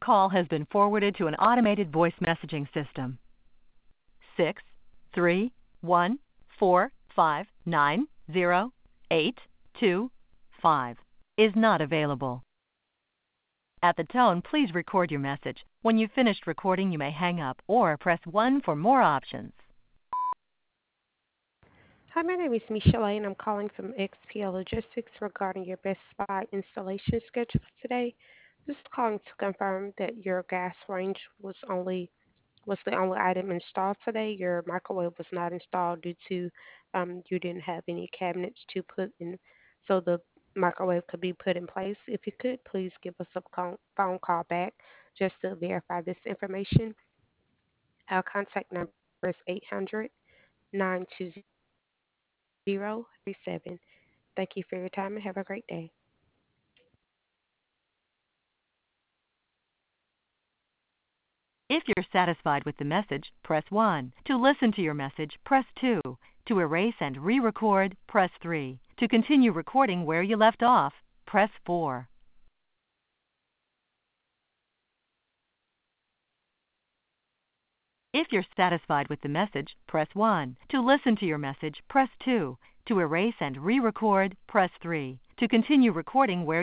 call has been forwarded to an automated voice messaging system. 63145908225 is not available. At the tone, please record your message. When you've finished recording, you may hang up or press 1 for more options. Hi, my name is Michelle, and I'm calling from XPL Logistics regarding your Best Buy installation schedule for today. Just calling to confirm that your gas range was the only item installed today. Your microwave was not installed due to you didn't have any cabinets to put in, so the microwave could be put in place. If you could, please give us a phone call back just to verify this information. Our contact number is 800-920-37. Thank you for your time and have a great day. If you're satisfied with the message, press 1. To listen to your message, press 2. To erase and re-record, press 3. To continue recording where you left off, press 4. If you're satisfied with the message, press 1. To listen to your message, press 2. To erase and re-record, press 3. To continue recording where